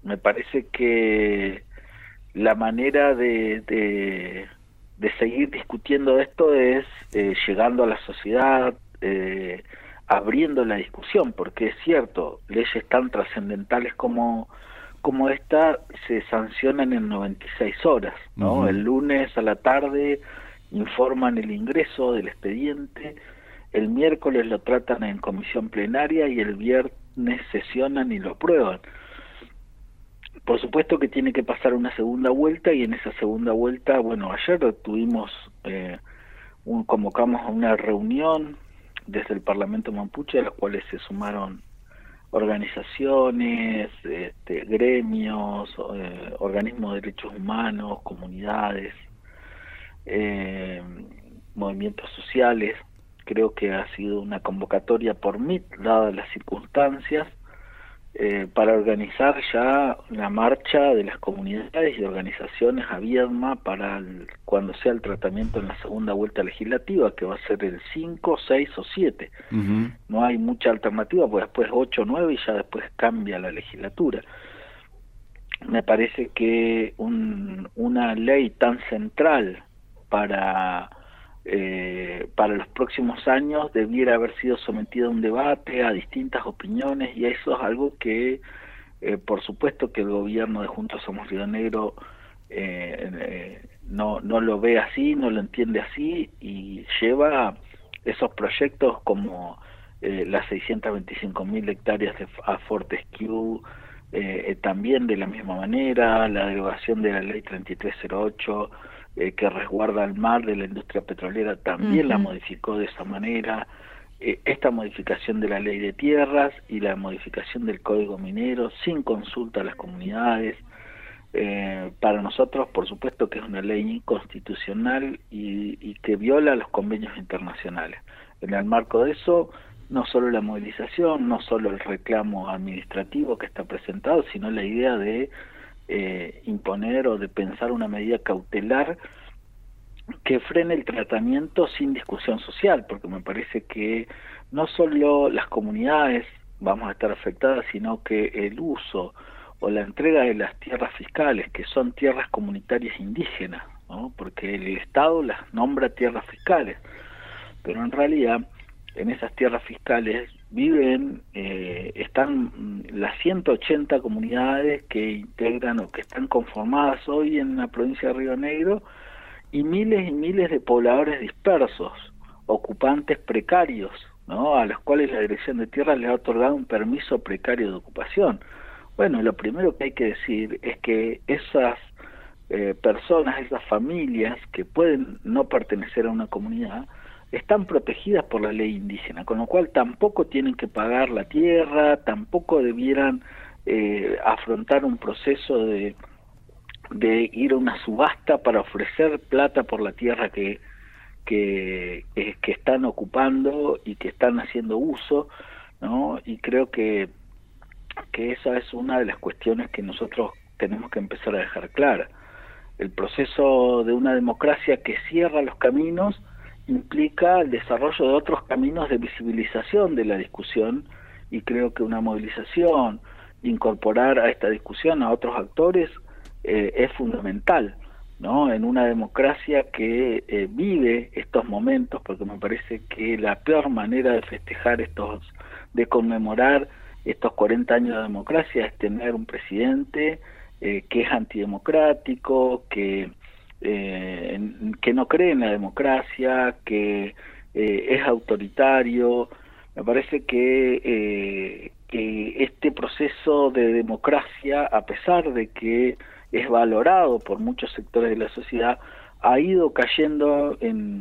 Me parece que la manera de seguir discutiendo esto es llegando a la sociedad, abriendo la discusión, porque es cierto, leyes tan trascendentales como esta se sancionan en 96 horas, ¿no? Ujú. El lunes a la tarde informan el ingreso del expediente, el miércoles lo tratan en comisión plenaria y el viernes sesionan y lo aprueban. Por supuesto que tiene que pasar una segunda vuelta y en esa segunda vuelta, bueno, ayer tuvimos, convocamos a una reunión desde el Parlamento Mapuche a las cuales se sumaron organizaciones, gremios, organismos de derechos humanos, comunidades, eh, movimientos sociales. Creo que ha sido una convocatoria por MIT, dadas las circunstancias, para organizar ya la marcha de las comunidades y organizaciones a Viedma para cuando sea el tratamiento en la segunda vuelta legislativa, que va a ser el 5, 6 o 7. Ujú. No hay mucha alternativa, pues después 8 o 9 y ya después cambia la legislatura. Me parece que una ley tan central para para los próximos años debiera haber sido sometida a un debate, a distintas opiniones, y eso es algo que por supuesto que el gobierno de Juntos Somos Río Negro no lo ve así, no lo entiende así, y lleva esos proyectos como las 625.000 hectáreas a Fortescue, también de la misma manera, la derogación de la ley 3308 que resguarda el mar de la industria petrolera también la Ujú. modificó de esa manera, esta modificación de la ley de tierras y la modificación del código minero sin consulta a las comunidades. Para nosotros, por supuesto que es una ley inconstitucional y que viola los convenios internacionales. En el marco de eso, no solo la movilización, no solo el reclamo administrativo que está presentado, sino la idea de imponer o de pensar una medida cautelar que frene el tratamiento sin discusión social, porque me parece que no solo las comunidades vamos a estar afectadas, sino que el uso o la entrega de las tierras fiscales, que son tierras comunitarias indígenas, ¿no? Porque el Estado las nombra tierras fiscales, pero en realidad en esas tierras fiscales viven, están las 180 comunidades que integran o que están conformadas hoy en la provincia de Río Negro, y miles de pobladores dispersos, ocupantes precarios, ¿no? A los cuales la Dirección de Tierra les ha otorgado un permiso precario de ocupación. Bueno, lo primero que hay que decir es que esas personas, esas familias que pueden no pertenecer a una comunidad, están protegidas por la ley indígena, con lo cual tampoco tienen que pagar la tierra, tampoco debieran afrontar un proceso de ir a una subasta para ofrecer plata por la tierra que están ocupando y que están haciendo uso, ¿no? Y creo que esa es una de las cuestiones que nosotros tenemos que empezar a dejar clara. El proceso de una democracia que cierra los caminos implica el desarrollo de otros caminos de visibilización de la discusión, y creo que una movilización, incorporar a esta discusión a otros actores, es fundamental, ¿no? En una democracia que vive estos momentos, porque me parece que la peor manera de festejar de conmemorar estos 40 años de democracia es tener un presidente que es antidemocrático, que no cree en la democracia, que es autoritario. Me parece que este proceso de democracia, a pesar de que es valorado por muchos sectores de la sociedad, ha ido cayendo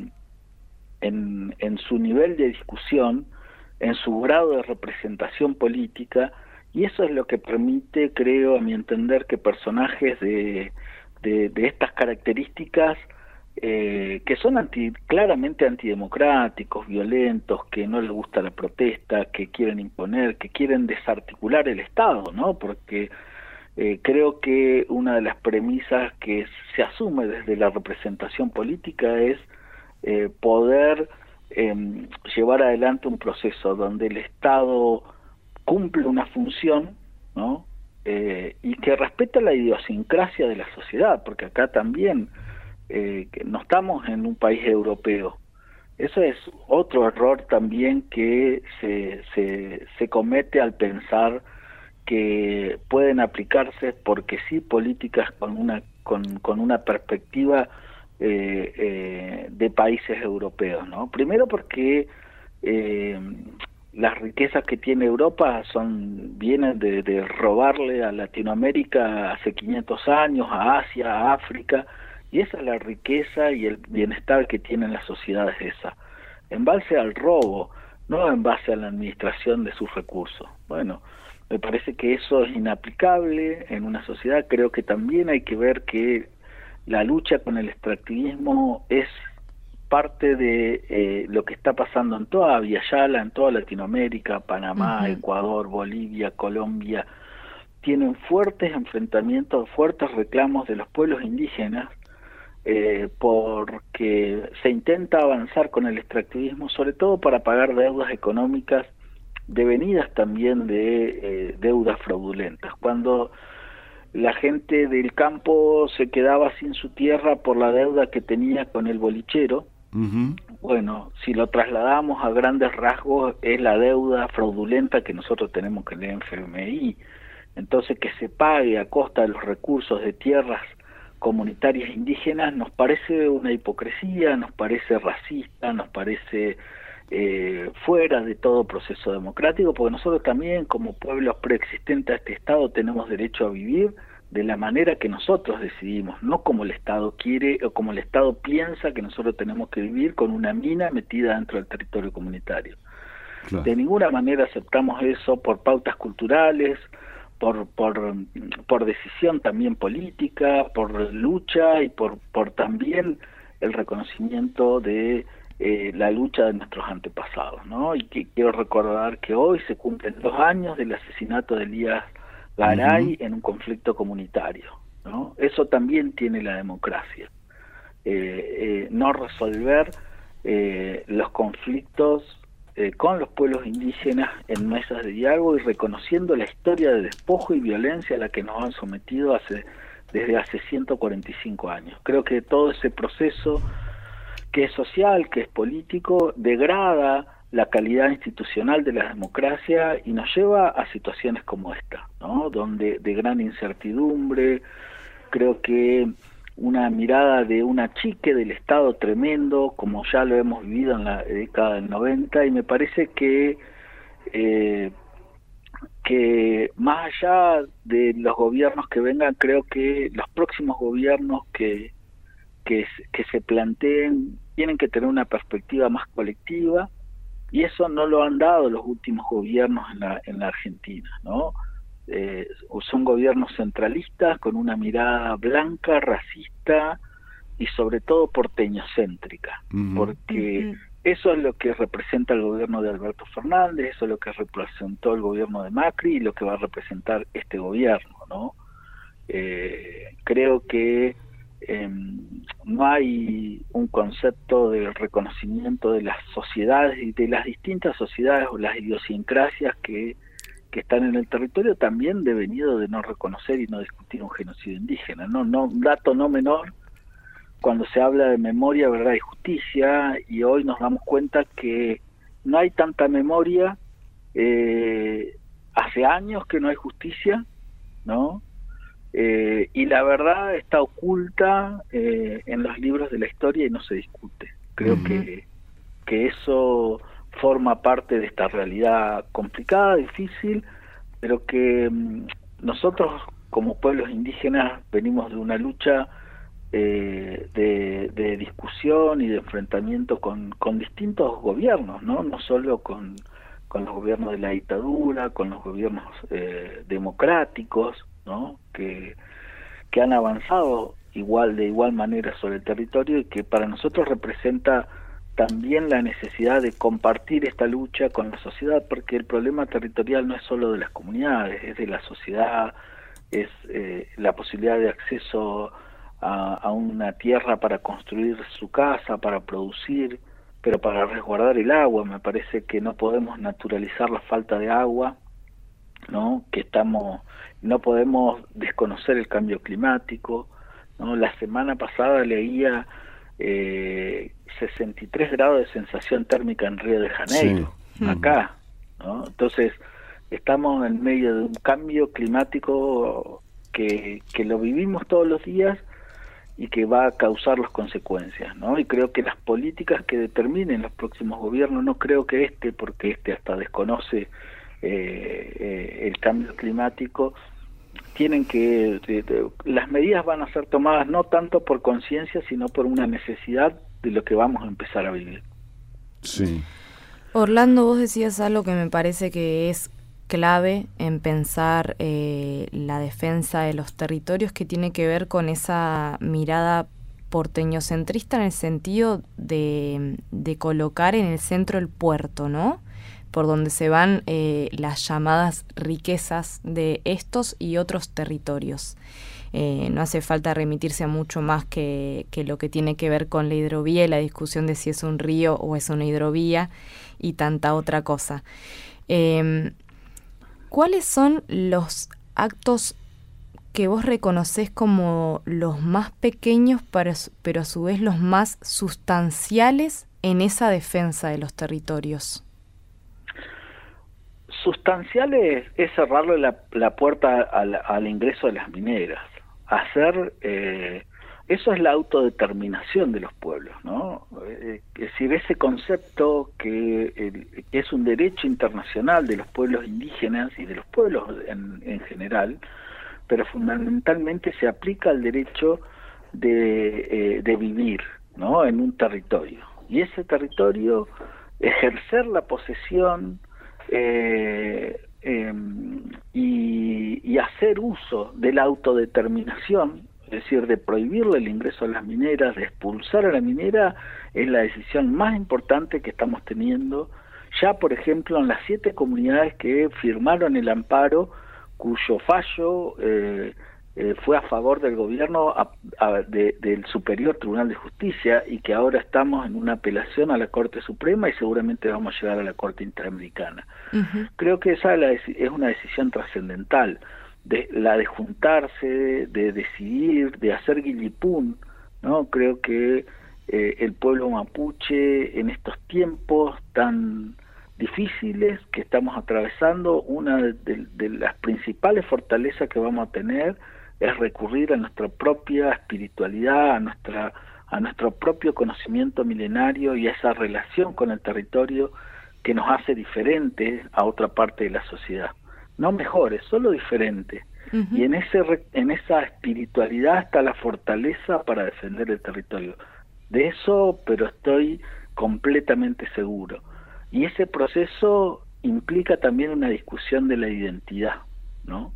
en su nivel de discusión, en su grado de representación política, y eso es lo que permite, creo, a mi entender, que personajes de estas características, que son claramente antidemocráticos, violentos, que no les gusta la protesta, que quieren imponer, que quieren desarticular el Estado, ¿no? Porque creo que una de las premisas que se asume desde la representación política es poder llevar adelante un proceso donde el Estado cumple una función, ¿no? y que respeta la idiosincrasia de la sociedad, porque acá también que no estamos en un país europeo. Eso es otro error también que se comete al pensar que pueden aplicarse porque sí políticas con una perspectiva de países europeos, ¿no? Primero porque las riquezas que tiene Europa vienen de robarle a Latinoamérica hace 500 años, a Asia, a África, y esa es la riqueza y el bienestar que tienen las sociedades esas, en base al robo, no en base a la administración de sus recursos. Bueno, me parece que eso es inaplicable en una sociedad. Creo que también hay que ver que la lucha con el extractivismo es parte de lo que está pasando en toda Villayala, en toda Latinoamérica, Panamá, Ecuador, Bolivia, Colombia. Tienen fuertes enfrentamientos, fuertes reclamos de los pueblos indígenas, porque se intenta avanzar con el extractivismo, sobre todo para pagar deudas económicas devenidas también de deudas fraudulentas. Cuando la gente del campo se quedaba sin su tierra por la deuda que tenía con el bolichero, bueno, si lo trasladamos a grandes rasgos, es la deuda fraudulenta que nosotros tenemos con el FMI. Entonces, que se pague a costa de los recursos de tierras comunitarias indígenas nos parece una hipocresía, nos parece racista, nos parece fuera de todo proceso democrático, porque nosotros también, como pueblos preexistentes a este Estado, tenemos derecho a vivir de la manera que nosotros decidimos, no como el Estado quiere o como el Estado piensa que nosotros tenemos que vivir con una mina metida dentro del territorio comunitario. Claro. De ninguna manera aceptamos eso por pautas culturales, por decisión también política, por lucha y por también el reconocimiento de la lucha de nuestros antepasados, ¿no? Y que quiero recordar que hoy se cumplen 2 años del asesinato de Elías Garay en un conflicto comunitario, ¿no? Eso también tiene la democracia. No resolver los conflictos con los pueblos indígenas en mesas de diálogo y reconociendo la historia de despojo y violencia a la que nos han sometido desde hace 145 años. Creo que todo ese proceso, que es social, que es político, degrada la calidad institucional de la democracia y nos lleva a situaciones como esta, ¿no? Donde de gran incertidumbre. Creo que una mirada de un achique del Estado tremendo, como ya lo hemos vivido en la década del 90, y me parece que más allá de los gobiernos que vengan, creo que los próximos gobiernos que se planteen tienen que tener una perspectiva más colectiva, y eso no lo han dado los últimos gobiernos en la Argentina, ¿no? Son gobiernos centralistas con una mirada blanca, racista y sobre todo porteñocéntrica, porque eso es lo que representa el gobierno de Alberto Fernández, eso es lo que representó el gobierno de Macri y lo que va a representar este gobierno, ¿no? Creo que no hay un concepto de reconocimiento de las sociedades y de las distintas sociedades o las idiosincrasias que están en el territorio, también devenido de no reconocer y no discutir un genocidio indígena, ¿no? Un dato no menor cuando se habla de memoria, verdad y justicia, y hoy nos damos cuenta que no hay tanta memoria, hace años que no hay justicia, ¿no? Y la verdad está oculta en los libros de la historia y no se discute. Creo que eso forma parte de esta realidad complicada, difícil, pero que nosotros como pueblos indígenas venimos de una lucha de discusión y de enfrentamiento con distintos gobiernos, no solo con los gobiernos de la dictadura, con los gobiernos democráticos, ¿no? que han avanzado de igual manera sobre el territorio, y que para nosotros representa también la necesidad de compartir esta lucha con la sociedad, porque el problema territorial no es solo de las comunidades, es de la sociedad, es la posibilidad de acceso a una tierra para construir su casa, para producir, pero para resguardar el agua. Me parece que no podemos naturalizar la falta de agua ¿no? No podemos desconocer el cambio climático, ¿no? La semana pasada leía 63 grados de sensación térmica en Río de Janeiro, sí. acá, ¿no? Entonces, estamos en medio de un cambio climático que lo vivimos todos los días y que va a causar las consecuencias, ¿no? Y creo que las políticas que determinen los próximos gobiernos, no creo que porque hasta desconoce el cambio climático, tienen que las medidas van a ser tomadas no tanto por conciencia, sino por una necesidad de lo que vamos a empezar a vivir. Sí. Orlando, vos decías algo que me parece que es clave en pensar la defensa de los territorios, que tiene que ver con esa mirada porteñocentrista en el sentido de colocar en el centro el puerto, ¿no? Por donde se van las llamadas riquezas de estos y otros territorios. No hace falta remitirse a mucho más que lo que tiene que ver con la hidrovía y la discusión de si es un río o es una hidrovía y tanta otra cosa. ¿Cuáles son los actos que vos reconocés como los más pequeños, pero a su vez los más sustanciales en esa defensa de los territorios? Sustanciales es cerrarle la puerta al ingreso de las mineras, eso es la autodeterminación de los pueblos, ¿no? Es decir, ese concepto que es un derecho internacional de los pueblos indígenas y de los pueblos en general, pero fundamentalmente se aplica al derecho de vivir, ¿no? En un territorio, y ese territorio, ejercer la posesión y hacer uso de la autodeterminación, es decir, de prohibirle el ingreso a las mineras, de expulsar a la minera, es la decisión más importante que estamos teniendo ya, por ejemplo, en las 7 comunidades que firmaron el amparo, cuyo fallo fue a favor del gobierno del Superior Tribunal de Justicia, y que ahora estamos en una apelación a la Corte Suprema y seguramente vamos a llegar a la Corte Interamericana. Uh-huh. Creo que esa es una decisión trascendental, la de juntarse, de decidir, de hacer guillipún, ¿no? Creo que el pueblo mapuche, en estos tiempos tan difíciles que estamos atravesando, una de las principales fortalezas que vamos a tener es recurrir a nuestra propia espiritualidad, a nuestro propio conocimiento milenario y a esa relación con el territorio que nos hace diferentes a otra parte de la sociedad. No mejores, solo diferentes. Uh-huh. Y en esa espiritualidad está la fortaleza para defender el territorio. De eso, pero estoy completamente seguro. Y ese proceso implica también una discusión de la identidad, ¿no?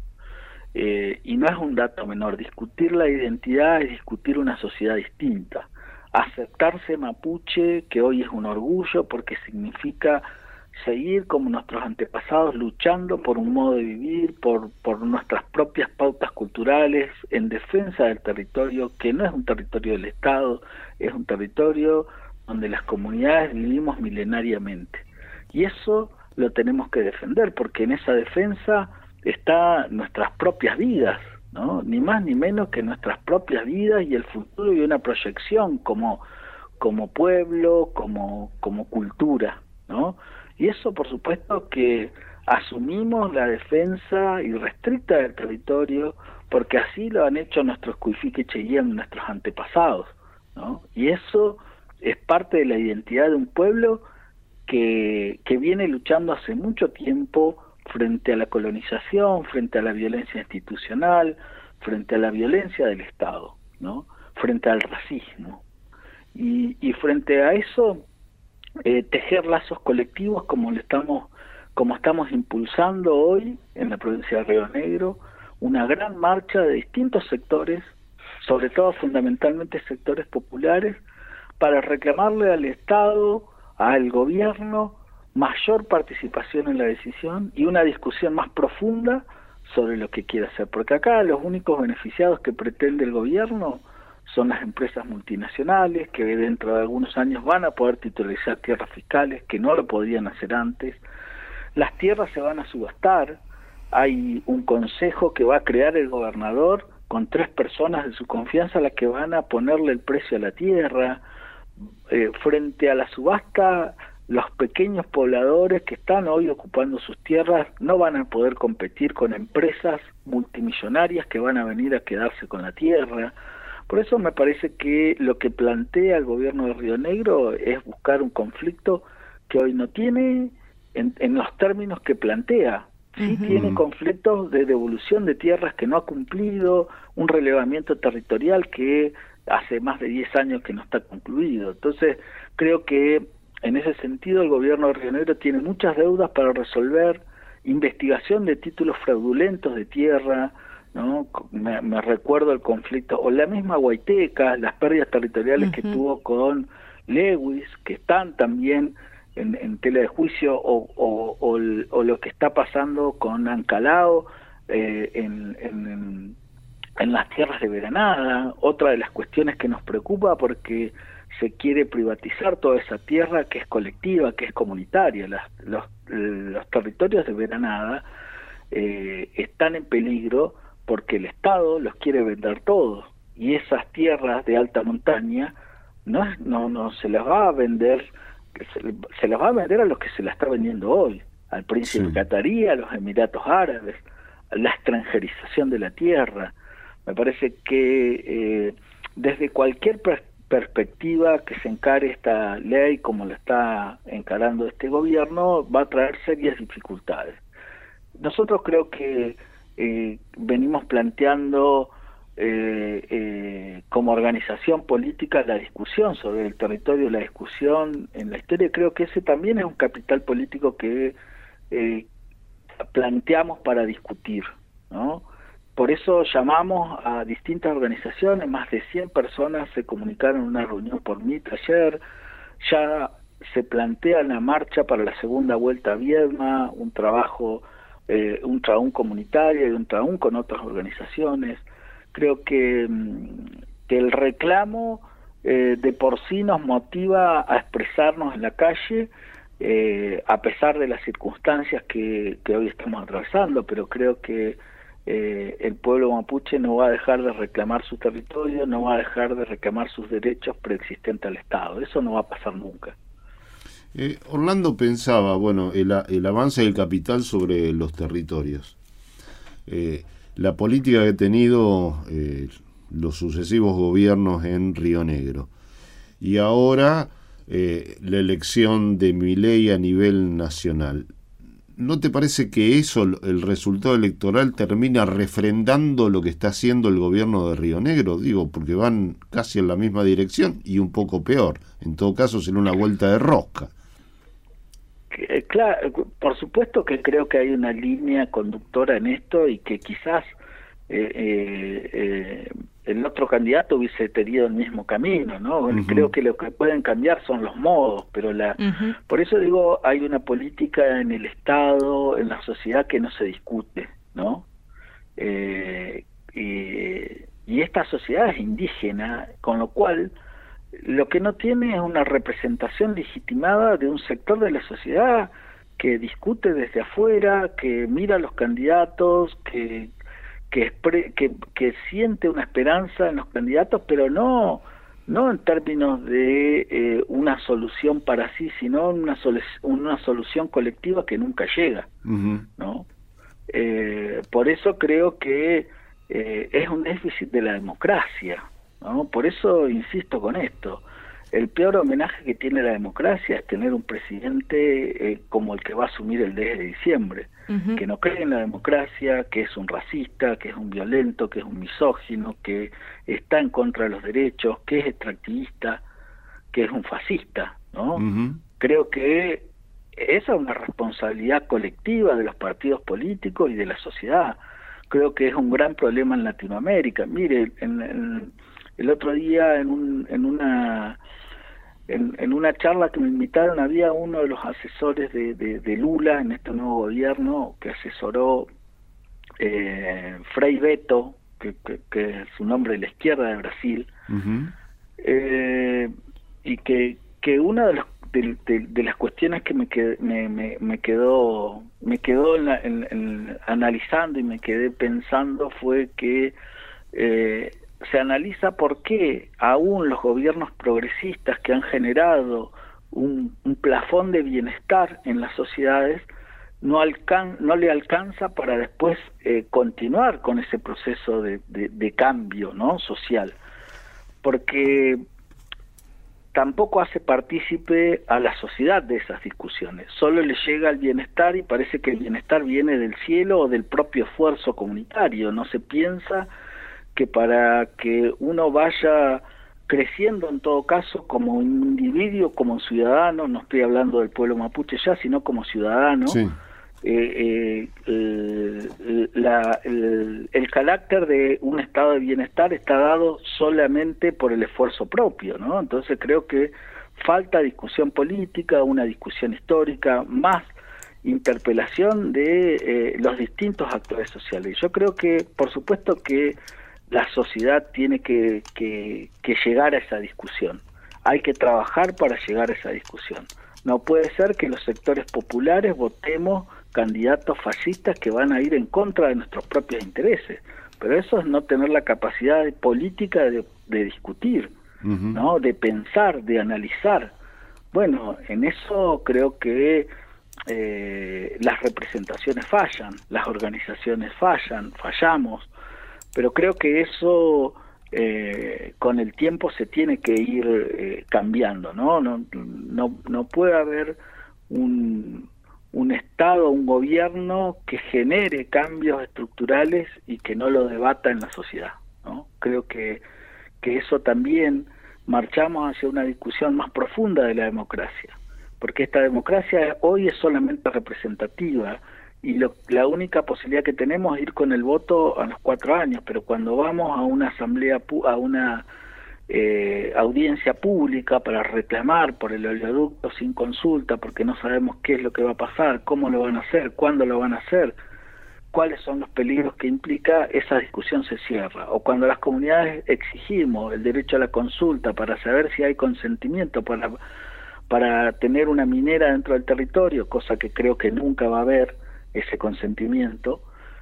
Y no es un dato menor. Discutir la identidad es discutir una sociedad distinta. Aceptarse mapuche, que hoy es un orgullo porque significa seguir como nuestros antepasados luchando por un modo de vivir, por nuestras propias pautas culturales, en defensa del territorio, que no es un territorio del Estado, es un territorio donde las comunidades vivimos milenariamente. Y eso lo tenemos que defender, porque en esa defensa está nuestras propias vidas, ¿no? Ni más ni menos que nuestras propias vidas y el futuro y una proyección como pueblo, como cultura, ¿no? Y eso, por supuesto, que asumimos la defensa irrestricta del territorio, porque así lo han hecho nuestros Cuifique Cheyenne, nuestros antepasados, ¿no? Y eso es parte de la identidad de un pueblo que viene luchando hace mucho tiempo frente a la colonización, frente a la violencia institucional, frente a la violencia del Estado, ¿no? Frente al racismo. Y frente a eso, tejer lazos colectivos como estamos impulsando hoy en la provincia de Río Negro, una gran marcha de distintos sectores, sobre todo fundamentalmente sectores populares, para reclamarle al Estado, al gobierno, mayor participación en la decisión y una discusión más profunda sobre lo que quiere hacer, porque acá los únicos beneficiados que pretende el gobierno son las empresas multinacionales, que dentro de algunos años van a poder titularizar tierras fiscales, que no lo podían hacer antes. Las tierras se van a subastar, hay un consejo que va a crear el gobernador con 3 personas de su confianza a las que van a ponerle el precio a la tierra. Frente a la subasta, los pequeños pobladores que están hoy ocupando sus tierras no van a poder competir con empresas multimillonarias que van a venir a quedarse con la tierra. Por eso me parece que lo que plantea el gobierno de Río Negro es buscar un conflicto que hoy no tiene en los términos que plantea. Sí tiene conflictos de devolución de tierras que no ha cumplido, un relevamiento territorial que hace más de 10 años que no está concluido. Entonces, creo que en ese sentido el gobierno de Río Negro tiene muchas deudas para resolver, investigación de títulos fraudulentos de tierra, ¿no? Me recuerdo el conflicto, o la misma Guaiteca, las pérdidas territoriales que tuvo con Lewis, que están también en tela de juicio, o lo que está pasando con Ancalao en las tierras de Veranada. Otra de las cuestiones que nos preocupa porque se quiere privatizar toda esa tierra que es colectiva, que es comunitaria. Los territorios de Veranada están en peligro porque el Estado los quiere vender todos, y esas tierras de alta montaña no se las va a vender, se las va a vender a los que se las está vendiendo hoy, al príncipe catarí, a los Emiratos Árabes, a la extranjerización de la tierra. Me parece que desde cualquier perspectiva que se encare esta ley, como la está encarando este gobierno, va a traer serias dificultades. Nosotros creo que venimos planteando como organización política la discusión sobre el territorio, la discusión en la historia. Creo que ese también es un capital político que planteamos para discutir, ¿no? Por eso llamamos a distintas organizaciones, más de 100 personas se comunicaron en una reunión por Meet ayer. Ya se plantea la marcha para la segunda vuelta a Viedma, un trabajo, un traún comunitario y un traún con otras organizaciones. Creo que el reclamo de por sí nos motiva a expresarnos en la calle, a pesar de las circunstancias que hoy estamos atravesando, pero creo que el pueblo mapuche no va a dejar de reclamar su territorio, no va a dejar de reclamar sus derechos preexistentes al Estado. Eso no va a pasar nunca. Orlando pensaba, bueno, el avance del capital sobre los territorios, la política que ha tenido los sucesivos gobiernos en Río Negro, y ahora la elección de Milei a nivel nacional. ¿No te parece que eso, el resultado electoral, termina refrendando lo que está haciendo el gobierno de Río Negro? Digo, porque van casi en la misma dirección y un poco peor. En todo caso, será una vuelta de rosca. Claro, por supuesto que creo que hay una línea conductora en esto, y que quizás el otro candidato hubiese tenido el mismo camino, ¿no? Creo que lo que pueden cambiar son los modos, pero por eso digo, hay una política en el Estado, en la sociedad, que no se discute, ¿no? Y esta sociedad es indígena, con lo cual lo que no tiene es una representación legitimada de un sector de la sociedad que discute desde afuera, que mira a los candidatos, que siente una esperanza en los candidatos, pero no en términos de una solución para sí, sino una solución colectiva que nunca llega, ¿no? Por eso creo que es un déficit de la democracia, ¿no? Por eso insisto con esto. El peor homenaje que tiene la democracia es tener un presidente como el que va a asumir el 10 de diciembre, que no cree en la democracia, que es un racista, que es un violento, que es un misógino, que está en contra de los derechos, que es extractivista, que es un fascista, ¿no? Creo que esa es una responsabilidad colectiva de los partidos políticos y de la sociedad. Creo que es un gran problema en Latinoamérica. Mire, el otro día en una charla que me invitaron, había uno de los asesores de Lula en este nuevo gobierno, que asesoró Frei Beto, que es su nombre de la izquierda de Brasil, y que que una de las cuestiones que me quedó analizando y me quedé pensando fue que se analiza por qué aún los gobiernos progresistas que han generado un plafón de bienestar en las sociedades no le alcanza para después continuar con ese proceso de cambio, ¿no?, social, porque tampoco hace partícipe a la sociedad de esas discusiones. Solo le llega el bienestar y parece que el bienestar viene del cielo o del propio esfuerzo comunitario. No se piensa que para que uno vaya creciendo en todo caso como un individuo, como un ciudadano, no estoy hablando del pueblo mapuche ya, sino como ciudadano, sí. El carácter de un estado de bienestar está dado solamente por el esfuerzo propio, ¿no? Entonces creo que falta discusión política, una discusión histórica, más interpelación de los distintos actores sociales. Yo creo que, por supuesto que la sociedad tiene que llegar a esa discusión. Hay que trabajar para llegar a esa discusión. No puede ser que los sectores populares votemos candidatos fascistas que van a ir en contra de nuestros propios intereses, pero eso es no tener la capacidad política de discutir, ¿no?, de pensar, de analizar. Bueno, en eso creo que las representaciones fallan, las organizaciones fallamos, pero creo que eso con el tiempo se tiene que ir cambiando, ¿no? No puede haber un Estado, un gobierno que genere cambios estructurales y que no lo debata en la sociedad, ¿no? Creo que eso también marchamos hacia una discusión más profunda de la democracia, porque esta democracia hoy es solamente representativa y la única posibilidad que tenemos es ir con el voto a los 4 años, pero cuando vamos a una asamblea, a una audiencia pública para reclamar por el oleoducto sin consulta, porque no sabemos qué es lo que va a pasar, cómo lo van a hacer, cuándo lo van a hacer, cuáles son los peligros que implica, esa discusión se cierra. O cuando las comunidades exigimos el derecho a la consulta para saber si hay consentimiento para tener una minera dentro del territorio, cosa que creo que nunca va a haber ese consentimiento,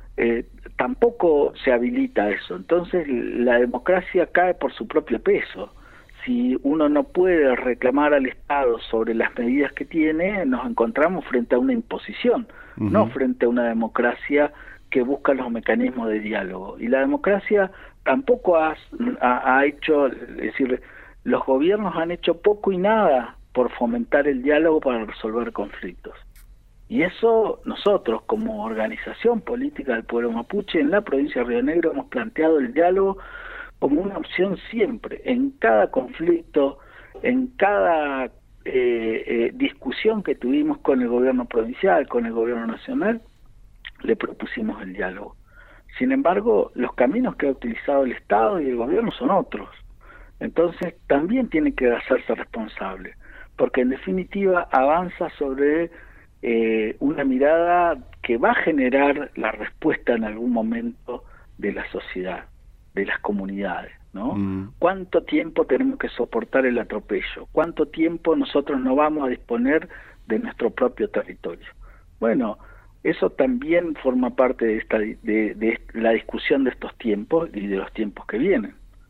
tampoco se habilita eso. Entonces la democracia cae por su propio peso. Si uno no puede reclamar al Estado sobre las medidas que tiene, nos encontramos frente a una imposición, no frente a una democracia que busca los mecanismos de diálogo. Y la democracia tampoco ha hecho, es decir, los gobiernos han hecho poco y nada por fomentar el diálogo para resolver conflictos. Y eso nosotros, como organización política del pueblo mapuche, en la provincia de Río Negro hemos planteado el diálogo como una opción siempre, en cada conflicto, en cada discusión que tuvimos con el gobierno provincial, con el gobierno nacional, le propusimos el diálogo. Sin embargo, los caminos que ha utilizado el Estado y el gobierno son otros. Entonces, también tiene que hacerse responsable, porque en definitiva avanza sobre una mirada que va a generar la respuesta en algún momento de la sociedad, de las comunidades, ¿no? ¿Cuánto tiempo tenemos que soportar el atropello? ¿Cuánto tiempo nosotros no vamos a disponer de nuestro propio territorio? Bueno, eso también forma parte de la discusión de estos tiempos y de los tiempos que vienen.